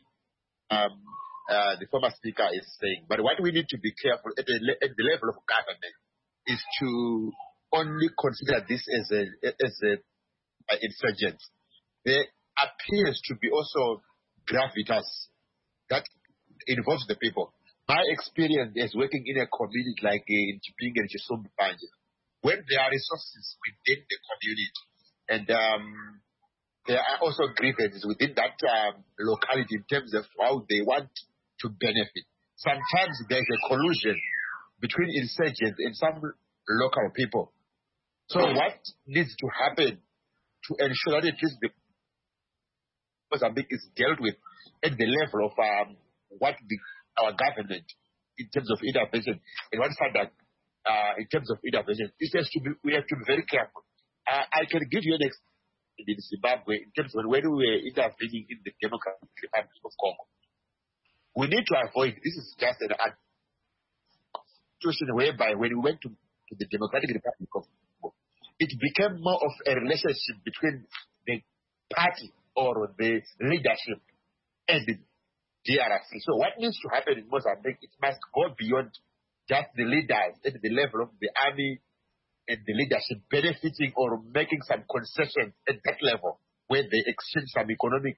the former speaker is saying, but what we need to be careful at the level of government is to only consider this as a insurgent. There appears to be also gravitas that involves the people. My experience is working in a community like in Chipinge and Chisumbu Panje, when there are resources within the community, and there are also grievances within that locality in terms of how they want to benefit. Sometimes there's a collusion between insurgents and some local people. So what needs to happen to ensure that at least the Mozambique is dealt with at the level of what our government, in terms of intervention, and one side that in terms of intervention, we have to be very careful. I can give you an example in Zimbabwe in terms of when we were intervening in the Democratic Republic of Congo. We need to avoid, this is just an situation whereby when we went to the Democratic Republic of Congo, it became more of a relationship between the party or the leadership and the DRC. So what needs to happen in Mozambique, it must go beyond just the leaders at the level of the army and the leadership benefiting or making some concessions at that level where they exchange some economic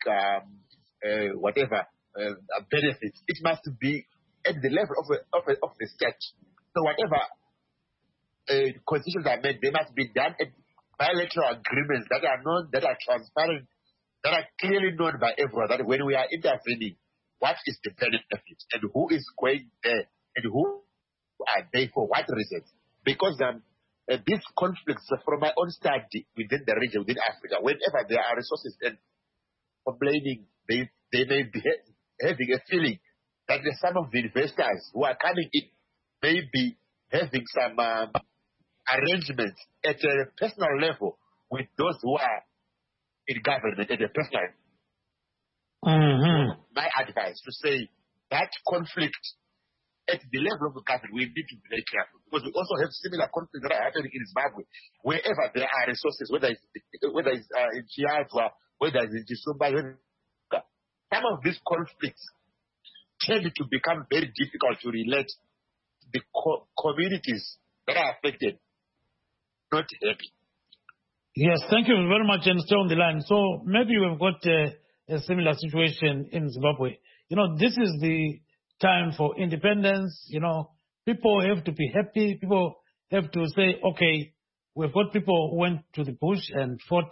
benefits. It must be at the level of the state. So whatever concessions are made, they must be done at bilateral agreements that are known, that are transparent, that are clearly known by everyone, that when we are intervening, what is the benefit and who is going there and who are they for what reasons? Because these conflicts, from my own study within the region, within Africa, whenever there are resources and complaining, they may be having a feeling that some of the investors who are coming in may be having some arrangements at a personal level with those who are in government at a personal level. Mm-hmm. My advice to say that conflict at the level of the government, we need to be very careful, because we also have similar conflicts that are happening in Zimbabwe, wherever there are resources, whether it's in Chiazwa, whether it's in Chisumba. Some of these conflicts tend to become very difficult to relate to the communities that are affected, not happy. Yes, thank you very much, and stay on the line. So maybe we've got a similar situation in Zimbabwe. This is the time for independence. People have to be happy. People have to say, okay, we've got people who went to the bush and fought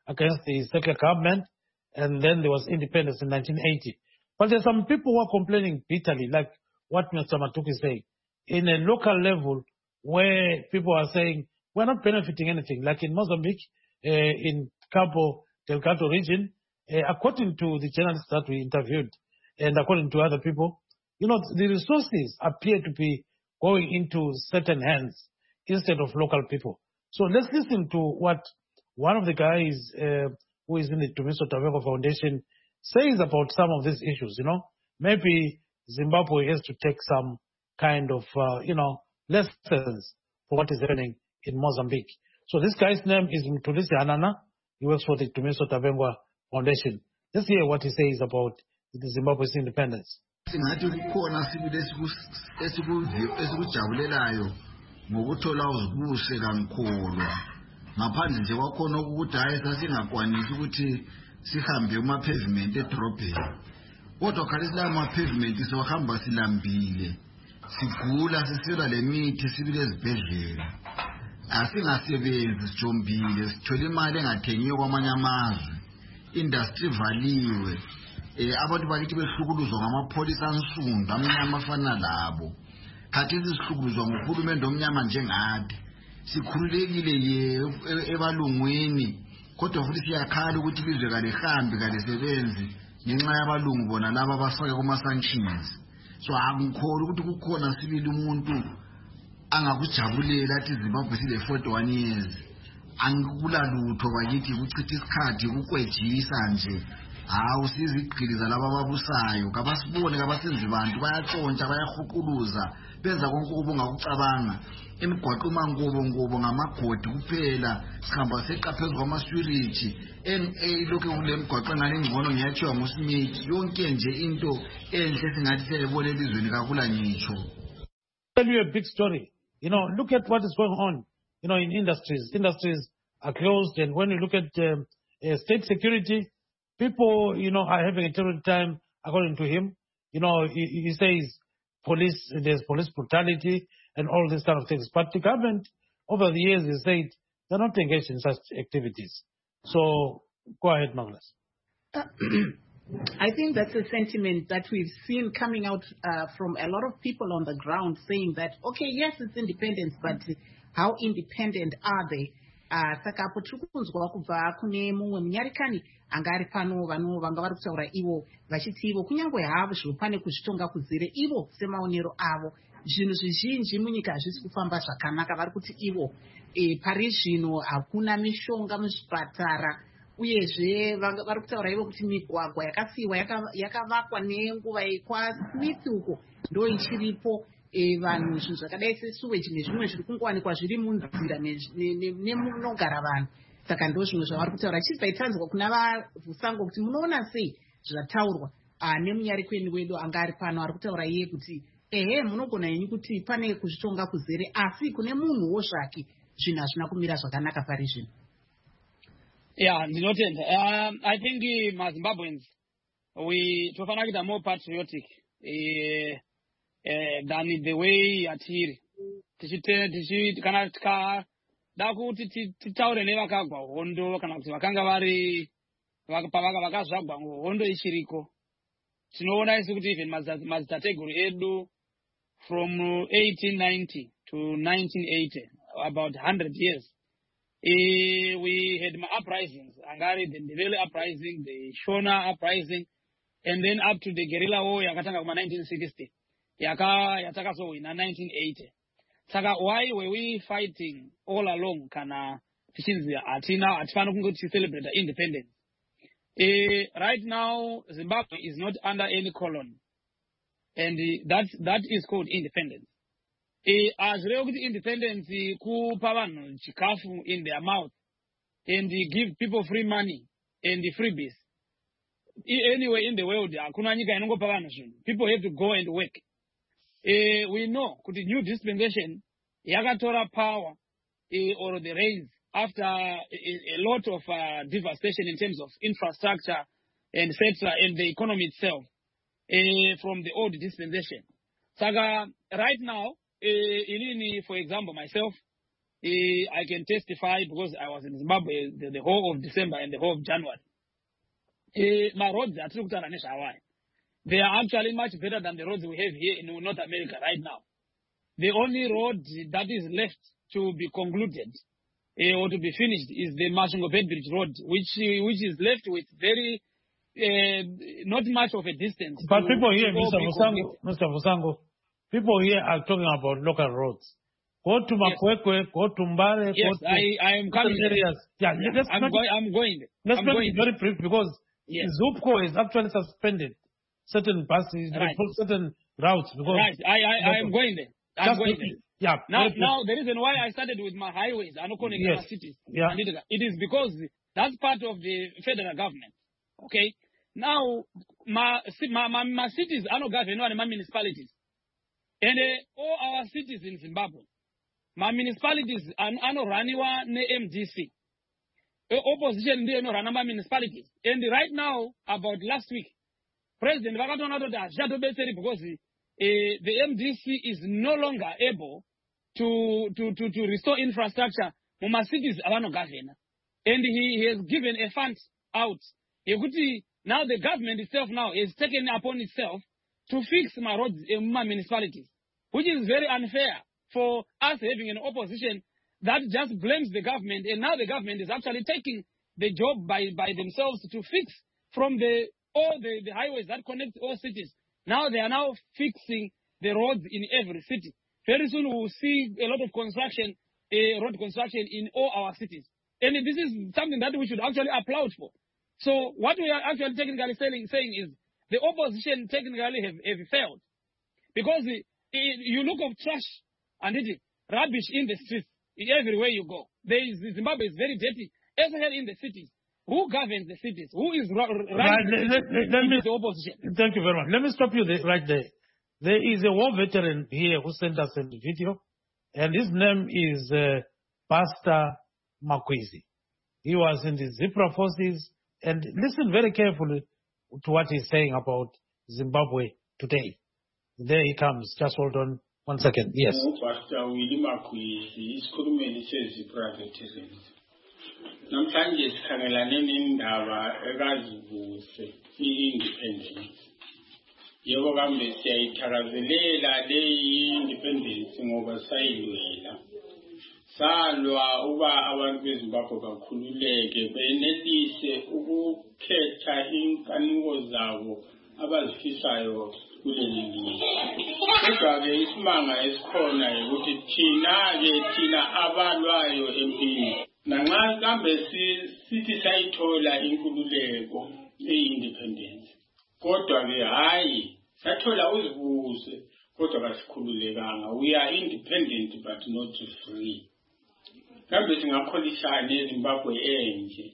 against the secular government, and then there was independence in 1980. But there's some people who are complaining bitterly, like what Mr. Matuki is saying, in a local level where people are saying, we're not benefiting anything. Like in Mozambique, in Cabo Delgado region, according to the journalists that we interviewed, and according to other people, the resources appear to be going into certain hands instead of local people. So let's listen to what one of the guys who is in the Tumiso Taveco Foundation says about some of these issues. Maybe Zimbabwe has to take some kind of, lessons for what is happening in Mozambique. So this guy's name is Mtulisi Hanana. He works for the Tumiso Taveco Foundation. Let's hear what he says about the Zimbabwe's independence. Singathi kukhona sibili esikujabulelayo ngokuthola uzibuse kankholwa ngaphandle nje kwakhona ukuthi hayi sasingakwanisi ukuthi sihambe kuma-pavement edrobheni kodwa khathi la ma-pavement siwahamba silambile sigula siswela le mithi sibile ezibhedlela asingasebenzi sijombile sithola imali engathengiyo kwamanye amazwe industry valiwe abantu bakithi behlukuluzwa ngamapholisa ansundu amnyama afana labo khathesi sihlukuluzwa ngohulumende omnyama njengathi sikhululekile ebalungwini kodwa futhi siyakhala ukuthi ilizwe kalihambi kalisebenzi ngenxa yabalungu bona laba abasifake kuma-sanctions. So angikholwa ukuthi kukhona sibili umuntu angakujabulela athi Zimbabwe sile 41 years angikula lutho bakithi kuchitha isikhathi kukwejisa nje hawu sizigqiliza laba ababusayo kabasibone kabasenzi bantu bayatshontsha bayahuquluza benza konke obungakucabanga emigwaqo umangobo ngamagodi kuphela sihamba seqa phezulu kwamaswirithi lokho kule migwaqo engane ngcono ngiyatshiwa nguSmith yonke nje into enhle singathi siyayibona elizweni kakula ngitsho. Tell you a big story. Look at what is going on, in industries. Industries are closed, and when you look at state security, people, are having a terrible time, according to him. He says there's police brutality and all these kind of things. But the government, over the years, has said they're not engaged in such activities. So, go ahead, Magnus. I think that's a sentiment that we've seen coming out from a lot of people on the ground saying that, okay, yes, it's independence, but how independent are they? Saka apo tiri kunzwa kubva kune mumwe munyarikani anga ari pano vanga vari kutaura ivo vachiti ivo kunyange havo zvino pane kuzvitonga kuzere ivo semaonero avo zvinhu zvizhinji munyika hazvisi kufamba zvakanaka vari kuti ivo pari zvino hakuna mishonga muzvipatara uyezve vari kutaura ivo kuti migwagwa yakasiyiwa yakavakwa nenguva kwaSmith uko ndo ichiripo vanhu zvinhu zvakadai sesuweji nezvimwe zviri kungowanikwa zviri munzira nemunogara vanhu saka ndo zvimwe zvavari kutaura chibva itanzwa kuna varwusango kuti munoona sei zvataurwa nemunyarikweni wedu anga ari pano ari kutaura iye kuti munogona henyu kuti pane kuzvitonga kuzere asi kune munhuwo zvake zvinhu hazvina kumira zvakanaka pari zvino. Yeah, ndinotenda. I think maZimbabweans tofanira kuita more patriotic than the way atiri kana tikada kuti titaure nevakagwa hondo kana kuti vakanga vari vakazvagwa hondo ichiriko tinoona isi kuti even madzitateguru edu from 1890 to 1980 about 100 years we had uprisings angari the Ndebele uprising, the Shona uprising, and then up to the guerrilla war yakatanga kuma 1960 yatakazowina 1980. Saka why were we fighting all along kana tichinzi hatifana kungoti celebrate independence? Right now Zimbabwe is not under any colony, and that is called independence. Azvirevo kuti independence kupa vanhu chikafu in their mouth and give people free money and freebies. Anyway in the world hakuna nyika inongopa vanhu zvinhu. People have to go and work. We know kuti new dispensation yakatora power or the reins after a lot of devastation in terms of infrastructure and etc. and the economy itself from the old dispensation. Saka right now, for example, myself, I can testify because I was in Zimbabwe the whole of December and the whole of January. My roads are they are actually much better than the roads we have here in North America right now. The only road that is left to be concluded or to be finished is the Masvingo Bedbridge Road, which is left with very not much of a distance. But people here, Mr. Musango, people here are talking about local roads. Go to Makwekwe, go to Mbare, yes, go to I am coming areas. Yeah, I'm going. Let's make it very brief because Zupco is actually suspended certain buses, certain routes. Because I am going there. I'm going there. Yeah. Now, the reason why I started with my highways, I'm not calling my cities. Yeah. It is because that's part of the federal government. Okay. Now, my cities are not governed by my municipalities, and all our cities in Zimbabwe, my municipalities are not running MDC. Opposition they no run my municipalities, and right now, about last week, President Vakatonado because the MDC is no longer able to restore infrastructure. My cities are not governed, and he has given a fund out. Now the government itself now is taken upon itself to fix my roads in my municipalities, which is very unfair for us having an opposition that just blames the government, and now the government is actually taking the job by themselves to fix from all the highways that connect all cities. Now they are now fixing the roads in every city. Very soon we will see a lot of construction, road construction in all our cities. And this is something that we should actually applaud for. So what we are actually technically saying is the opposition technically have failed. Because you look of trash and rubbish in the streets, everywhere you go. Zimbabwe is very dirty. Everywhere in the cities. Who governs the cities? Who is running the opposition? Thank you very much. Let me stop you right there. There is a war veteran here who sent us a video, and his name is Pastor Makwizi. He was in the Zipra forces, and listen very carefully to what he's saying about Zimbabwe today. There he comes. Just hold on 1 second. Yes. Pastor Willie Makwizi is Kurumeni says Zipra veterans. Namhlanje sikhangelane nendaba ekazivuse i-independence. Yebo kambe siyayithakazelela le-independence ngoba sayilwela. Salwa uba abantu beZimbabwe bakhululeke benelise ukukhetha inkanuko zabo abazifisayo kuleli lizwe. Kodwa-ke isimanga esikhona ukuthi thina abalwayo empini nanxa kambe sithi sayithola inkululeko e-independence. Kodwa-ke hayi sathola uzibuse kodwa kasikhululekanga. We are independent but not free. Kambe singakholisana eZimbabwe enje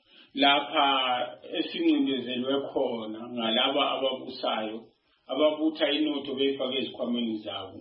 lapha esincindezelwe khona ngalaba ababusayo ababutha inotho beyifaka ezikhwameni zabo,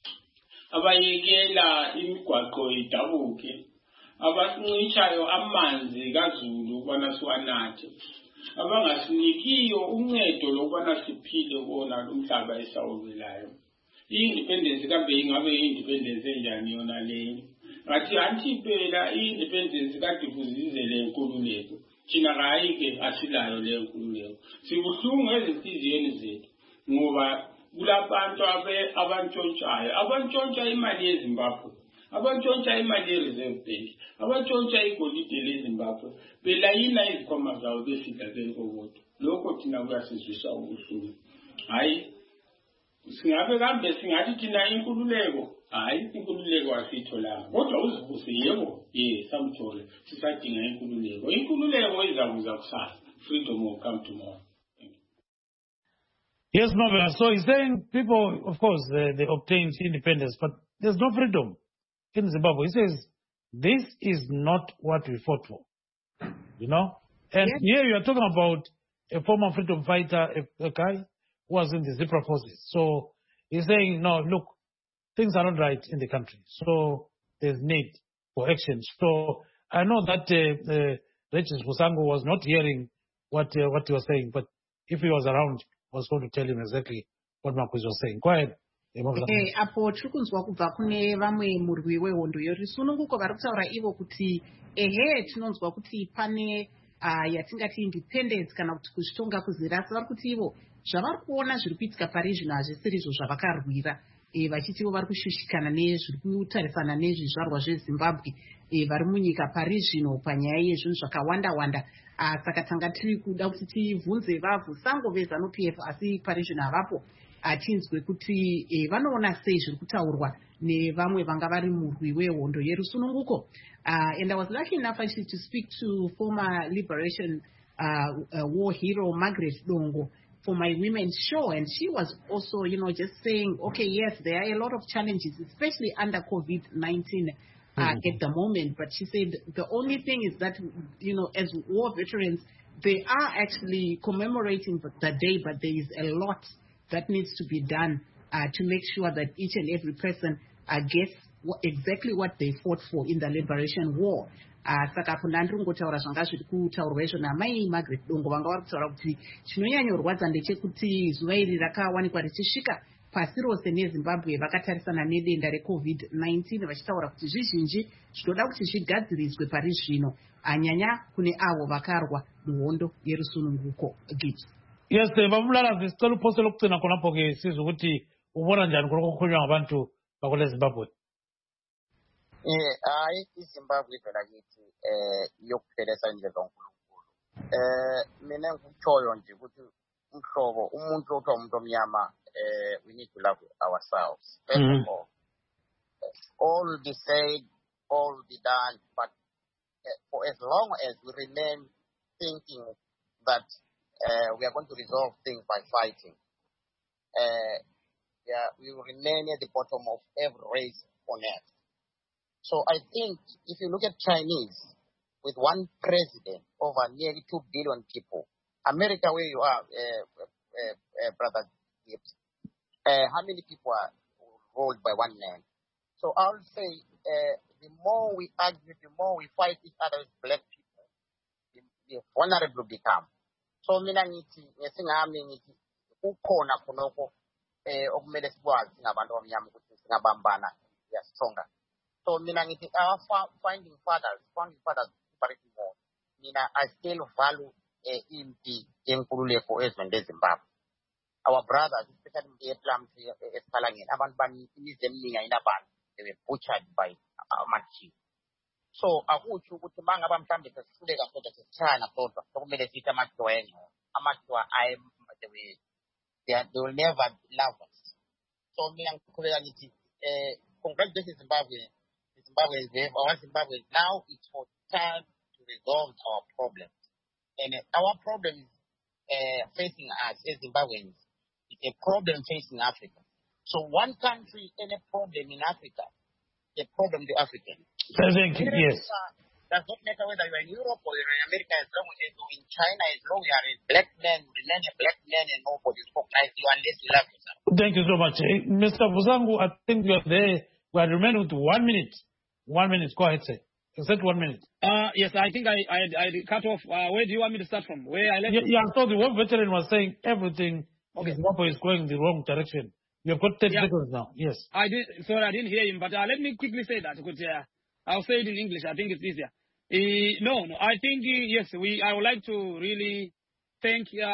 abayekela imigwaqo idabuke, abasincishayo amanzi kaZulu ukubana siwanathe, abangasinikiyo uncedo lokubana siphile kuwona umhlaba esawulwelayo. I-independence kambe ingabe i-independence enjani yona leyo? Ngathi anti-phela i-independence kade kuzizele inkululeko. Thina hayi-ke asilayo leyo nkululeko. Sibuhlungu ezinhliziyweni zethu ngoba kulabantu abantshontsha imali yeZimbabwe, abantshontsha imali ye-Reserve Bank, abantshontsha igolide leZimbabwe, belayina izikhwama zawo befika kenkokodo. Lokho thina kuyasizwisa ubuhlungu. Hayi, singabe kambe singathi thina inkululeko? Hayi, inkululeko asiyitholanga. Kodwa uzibuse yebo, samthola, sisadinga inkululeko. Inkululeko izakuza kusasa. Freedom will come tomorrow. Yes, Novella. So he's saying people, of course, they obtained independence, but there's no freedom in Zimbabwe. He says, this is not what we fought for, you know? And here you are talking about a former freedom fighter, a guy who was in the Zipra forces. So he's saying, no, look, things are not right in the country. So there's need for action. So I know that Regis Musango was not hearing what he was saying, but if he was around, I was going to tell him exactly what Marcus was saying. Go ahead, apo tiri kunzwa kubva kune vamwe murwi wehondo yerusununguko vari kutaura ivo kuti tinonzwa kuti pane yatingati independence kana kuti kuzvitonga kuzere, asi vari kuti ivo zvavari kuona zviri kuitika parizvino hazvisiri izvo zvavakarwira, vachiti ivo vari kushushikana nezviri kutarisana nezvizvarwa zvezimbabwe vari munyika parizvino panyaya yezvinhu zvakawanda-wanda. Saka tanga tiri kuda kuti tivhunze vavhu sango veZANU PF, asi parizvino havapo, tinzwe kuti vanoona sei zviri kutaurwa nevamwe vanga vari murwi wehondo yerusununguko. And I was lucky enough actually to speak to former Liberation War hero Margaret Dongo for my women's show, and she was also, just saying, okay, yes, there are a lot of challenges, especially under COVID-19 at the moment. But she said the only thing is that, as war veterans, they are actually commemorating the day, but there is a lot that needs to be done to make sure that each and every person gets exactly what they fought for in the liberation war. Saka apo ndandiri kungotaura zvanga zviri kutaurwa izvo namai Margaret Dongo vanga vari kutaura kuti chinonyanyorwadza ndechekuti zuva iri rakawanikwa richisvika pasi rose neZimbabwe vakatarisana nedenda reCovid-19, vachitaura kuti zvizhinji zvinoda kuti zvigadziriswe pari zvino, anyanya kune avo vakarwa muhondo yerusununguko. Yes, vamulala sicela uphoso lokugcina khonapho ke sizwe ukuthi ubona njani kulokukhulunywa ngabantu bakule Zimbabwe. Hayi iZimbabwe ivela kithi yokuphelesa indlela kaNkulunkulu. Mina ngikutshoyo nje ukuthi umhlobo umuntu othiwa umuntu omnyama, we need to love ourselves. First of all will be said, all will be done, but for as long as we remain thinking that we are going to resolve things by fighting, we will remain at the bottom of every race on earth. So I think if you look at Chinese, with one president over nearly 2 billion people, America where you are, brother, how many people are ruled by one man? So I would say the more we argue, the more we fight each other as black people, the vulnerable become. So mina ngithi ngesingami ngithi ukhona khonoko okumele sikwazi singabantu abamnyama ukuthi singabambana siyasonga. So mina ngithi our founding fathers very more. Mina I still value impi yenkululeko ezweni leZimbabwe. Our brothers, especially in the Islam eSiphalangeni, abantu imizi eminingi ayinabantu, they were butchered by amachief. So akutsho ukuthi mangaba mhlambe sesihluleka sodwa sesitshana sodwa sokumele sithi amathiwa engco, amathiwa they will never love us. So mina ngikhuleka ngithi congratulations Zimbabwe. Our Zimbabwe, now it's for time to resolve our problems. And our problem is facing us as Zimbabweans. It's a problem facing Africa. So one country, any problem in Africa, a problem to African. Thank you. Yes. Does not matter whether you're in Europe or you're in America, as long as you're in China, as long as you're a black man, remain a black man and nobody recognize you unless you love yourself. Thank you so much. Mr. Buzangu, I think we are there. We are remaining with 1 minute. 1 minute. Go ahead, sir. Is that 1 minute? Yes, I think I cut off. Where do you want me to start from? Where I left? Yeah, so the one veteran was saying everything in Zimbabwe is going in the wrong direction. You have got 10 seconds now. Yes. I didn't hear him, but let me quickly say that. I'll say it in English. I think it's easier. No. I think yes. I would like to really thank the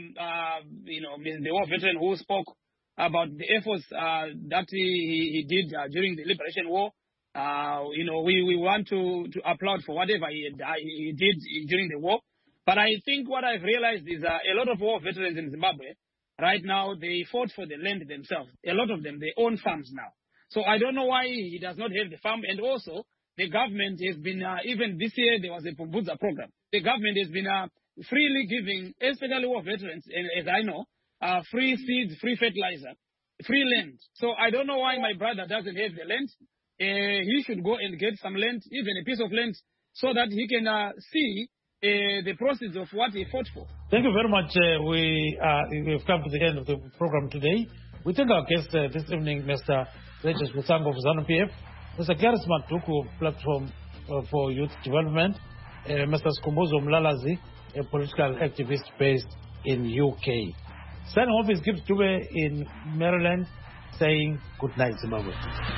war veteran who spoke about the efforts that he did during the Liberation War. We want to applaud for whatever he did during the war. But I think what I've realized is a lot of war veterans in Zimbabwe right now, they fought for the land themselves. A lot of them, they own farms now. So I don't know why he does not have the farm. And also, the government has been, even this year, there was a Pumbuza program. The government has been freely giving, especially war veterans, as I know, free seeds, free fertilizer, free land. So I don't know why my brother doesn't have the land. He should go and get some land, even a piece of land, so that he can see the process of what he fought for. Thank you very much. We've come to the end of the program today. We thank our guest this evening, Mr. Regis Musango of ZANU PF, Mr. Gareth Matuku, Platform for Youth Development, Mr. Skumbuzo Mlalazi, a political activist based in UK. Signing off is Gibbs Dube in Maryland. saying good night, Zimbabwe.